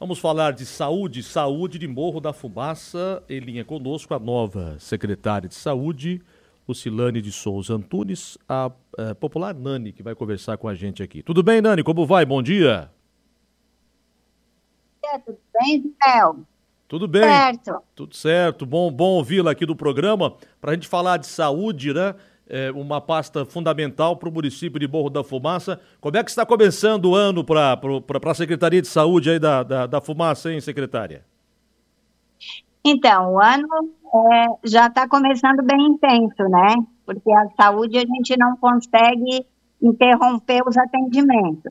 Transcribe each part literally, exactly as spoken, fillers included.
Vamos falar de saúde, saúde de Morro da Fumaça. Em linha conosco a nova secretária de saúde, Lucilane de Souza Antunes, a, a popular Nani, que vai conversar com a gente aqui. Tudo bem, Nani? Como vai? Bom dia. É, tudo bem, Ismael? Tudo bem. Certo. Tudo certo. Bom, bom ouvi-la aqui do programa para a gente falar de saúde, né? É uma pasta fundamental para o município de Morro da Fumaça. Como é que está começando o ano para a Secretaria de Saúde aí da, da, da Fumaça, hein, secretária? Então, o ano é, já está começando bem intenso, né? Porque a saúde a gente não consegue interromper os atendimentos.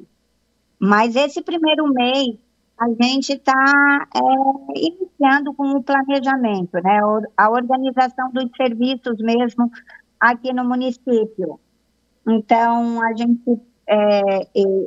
Mas esse primeiro mês, a gente está é, iniciando com o planejamento, né? A organização dos serviços mesmo aqui no município. Então, a gente, é,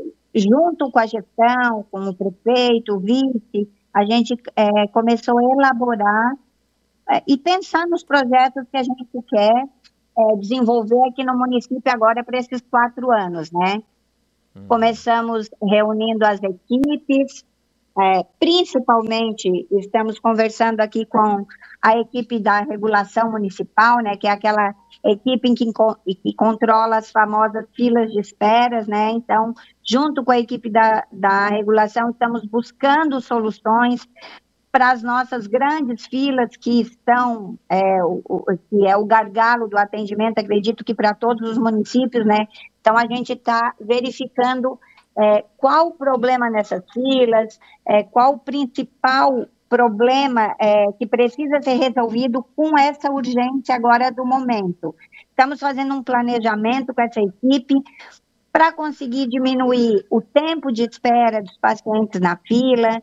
junto com a gestão, com o prefeito, o vice, a gente é, começou a elaborar é, e pensar nos projetos que a gente quer é, desenvolver aqui no município agora para esses quatro anos, né? Hum. Começamos reunindo as equipes, É, principalmente, estamos conversando aqui com a equipe da regulação municipal, né, que é aquela equipe em que, que controla as famosas filas de esperas, né, então, junto com a equipe da, da regulação, estamos buscando soluções para as nossas grandes filas que estão, é, o, o, que é o gargalo do atendimento, acredito que para todos os municípios, né, então a gente está verificando É, qual o problema nessas filas, é, qual o principal problema é, que precisa ser resolvido com essa urgência agora do momento. Estamos fazendo um planejamento com essa equipe para conseguir diminuir o tempo de espera dos pacientes na fila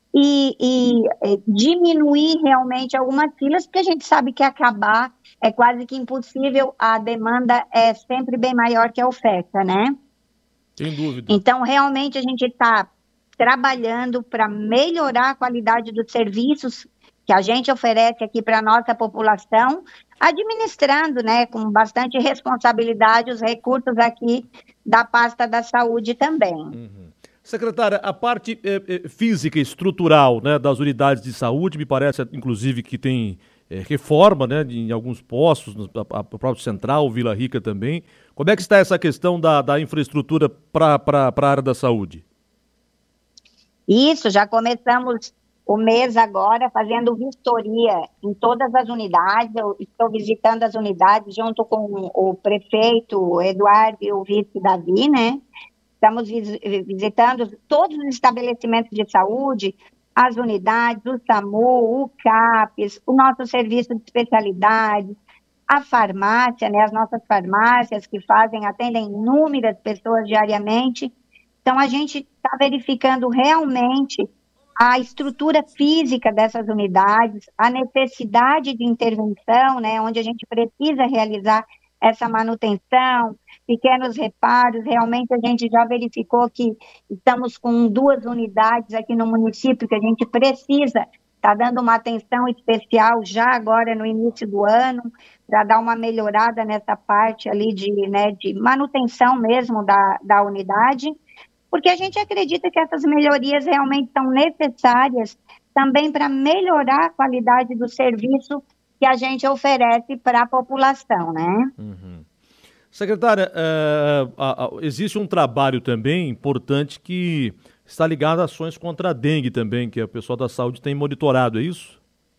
e, e é, diminuir realmente algumas filas, porque a gente sabe que acabar é quase que impossível, a demanda é sempre bem maior que a oferta, né? Sem dúvida. Então, realmente, a gente está trabalhando para melhorar a qualidade dos serviços que a gente oferece aqui para a nossa população, administrando, né, com bastante responsabilidade os recursos aqui da pasta da saúde também. Uhum. Secretária, a parte é, física e estrutural, né, das unidades de saúde, me parece, inclusive, que tem é, reforma, né, em alguns postos, no a, a próprio Central, Vila Rica também. Como é que está essa questão da, da infraestrutura para a área da saúde? Isso, já começamos o mês agora fazendo vistoria em todas as unidades. Eu estou visitando as unidades junto com o prefeito o Eduardo e o vice Davi, né? Estamos visitando todos os estabelecimentos de saúde, as unidades, o SAMU, o CAPES, o nosso serviço de especialidade, a farmácia, né, as nossas farmácias que fazem, atendem inúmeras pessoas diariamente. Então, a gente está verificando realmente a estrutura física dessas unidades, a necessidade de intervenção, né, onde a gente precisa realizar essa manutenção, pequenos reparos. Realmente a gente já verificou que estamos com duas unidades aqui no município que a gente precisa estar tá dando uma atenção especial já agora no início do ano, para dar uma melhorada nessa parte ali de, né, de manutenção mesmo da, da unidade, porque a gente acredita que essas melhorias realmente são necessárias também para melhorar a qualidade do serviço que a gente oferece para a população, né? Uhum. Secretária, é, a, a, existe um trabalho também importante que está ligado a ações contra a dengue também, que o pessoal da saúde tem monitorado, é isso?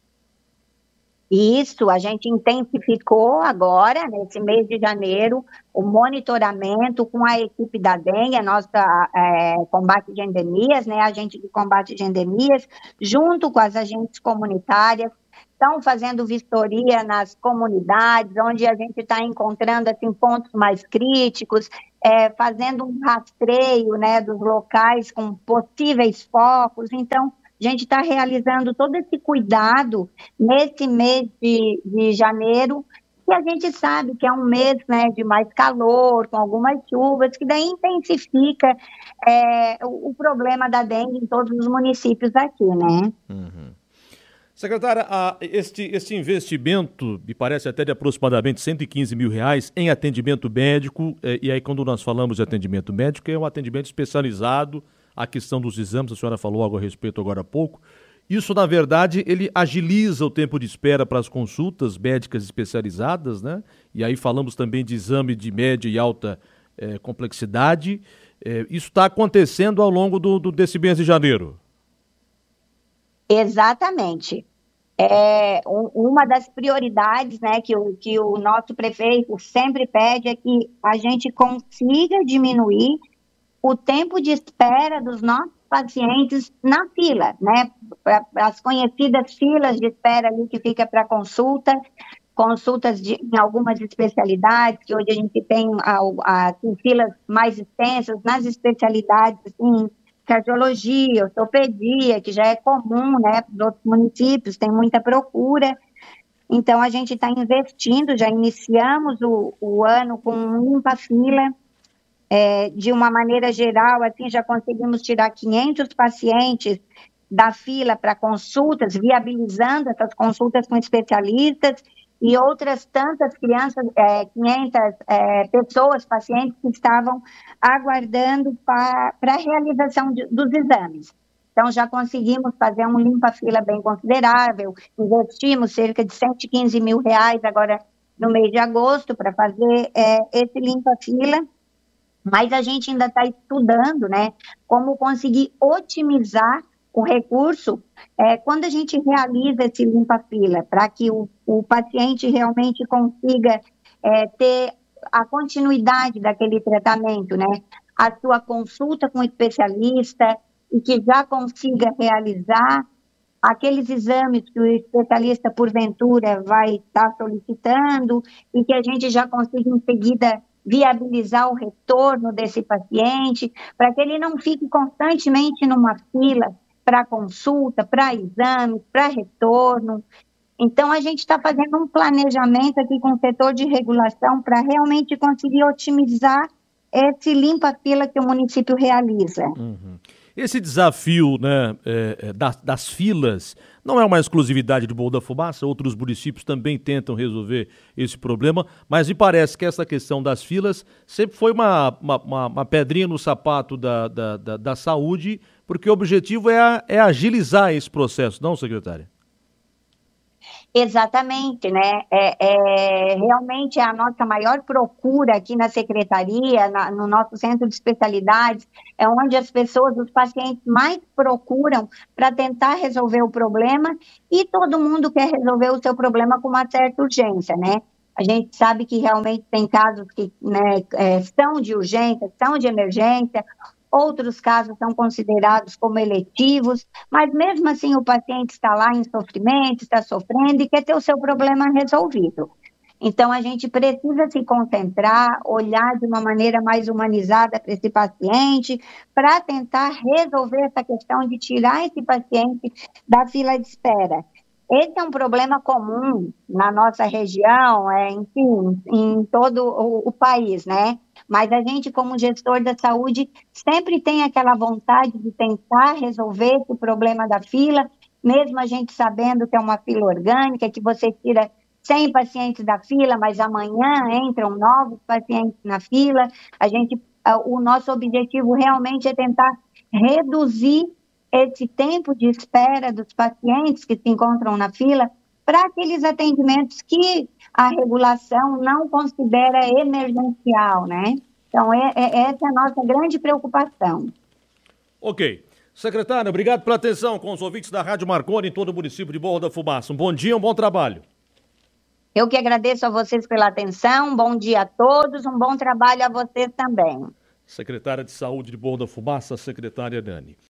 Isso, a gente intensificou agora, nesse mês de janeiro, o monitoramento com a equipe da dengue, a nossa é, combate de endemias, né, agente de combate de endemias, junto com as agentes comunitárias, estão fazendo vistoria nas comunidades, onde a gente está encontrando assim, pontos mais críticos, é, fazendo um rastreio, né, dos locais com possíveis focos. Então, a gente está realizando todo esse cuidado nesse mês de, de janeiro, que a gente sabe que é um mês, né, de mais calor, com algumas chuvas, que daí intensifica é, o, o problema da dengue em todos os municípios aqui, né? Uhum. Secretária, a, este, este investimento, me parece até de aproximadamente cento e quinze mil reais em atendimento médico, eh, e aí quando nós falamos de atendimento médico, é um atendimento especializado a questão dos exames, a senhora falou algo a respeito agora há pouco. Isso, na verdade, ele agiliza o tempo de espera para as consultas médicas especializadas, né? E aí falamos também de exame de média e alta eh, complexidade. Eh, isso está acontecendo ao longo do, do, desse mês de janeiro. Exatamente. É, um, uma das prioridades, né, que o, que o nosso prefeito sempre pede é que a gente consiga diminuir o tempo de espera dos nossos pacientes na fila, né? Pra, as conhecidas filas de espera ali que fica para consulta, consultas de, em algumas especialidades, que hoje a gente tem, a, a, tem filas mais extensas nas especialidades, assim, cardiologia, ortopedia, que já é comum, né? Nos outros municípios tem muita procura. Então, a gente está investindo, já iniciamos o, o ano com um limpa-fila. É, de uma maneira geral, assim, já conseguimos tirar quinhentos pacientes da fila para consultas, viabilizando essas consultas com especialistas, e outras tantas crianças, é, quinhentas é, pessoas, pacientes que estavam aguardando para a realização de, dos exames. Então, já conseguimos fazer um limpa-fila bem considerável, investimos cerca de cento e quinze mil reais agora no mês de agosto para fazer é, esse limpa-fila. Mas a gente ainda está estudando, né, como conseguir otimizar o recurso é, quando a gente realiza esse limpa-fila, para que o, o paciente realmente consiga é, ter a continuidade daquele tratamento, né, a sua consulta com o especialista e que já consiga realizar aqueles exames que o especialista, porventura, vai estar solicitando e que a gente já consiga em seguida viabilizar o retorno desse paciente, para que ele não fique constantemente numa fila para consulta, para exame, para retorno. Então, a gente está fazendo um planejamento aqui com o setor de regulação para realmente conseguir otimizar esse limpa-fila que o município realiza. Uhum. Esse desafio, né, é, das, das filas não é uma exclusividade de Morro da Fumaça, outros municípios também tentam resolver esse problema, mas me parece que essa questão das filas sempre foi uma, uma, uma pedrinha no sapato da, da, da, da saúde, porque o objetivo é, a, é agilizar esse processo, não, secretária? Exatamente, né? É, é, realmente é a nossa maior procura aqui na secretaria, na, no nosso centro de especialidades, é onde as pessoas, os pacientes mais procuram para tentar resolver o problema, e todo mundo quer resolver o seu problema com uma certa urgência, né? A gente sabe que realmente tem casos que, né, é, são de urgência, são de emergência. Outros casos são considerados como eletivos, mas mesmo assim o paciente está lá em sofrimento, está sofrendo e quer ter o seu problema resolvido. Então, a gente precisa se concentrar, olhar de uma maneira mais humanizada para esse paciente, para tentar resolver essa questão de tirar esse paciente da fila de espera. Esse é um problema comum na nossa região, é, enfim, em todo o, o país, né? Mas a gente, como gestor da saúde, sempre tem aquela vontade de tentar resolver esse problema da fila, mesmo a gente sabendo que é uma fila orgânica, que você tira cem pacientes da fila, mas amanhã entram novos pacientes na fila. A gente, o nosso objetivo realmente é tentar reduzir esse tempo de espera dos pacientes que se encontram na fila para aqueles atendimentos que a regulação não considera emergencial, né? Então, é, é, essa é a nossa grande preocupação. Ok. Secretário, obrigado pela atenção com os ouvintes da Rádio Marconi em todo o município de Morro da Fumaça. Um bom dia, um bom trabalho. Eu que agradeço a vocês pela atenção, um bom dia a todos, um bom trabalho a vocês também. Secretária de Saúde de Morro da Fumaça, secretária Dani.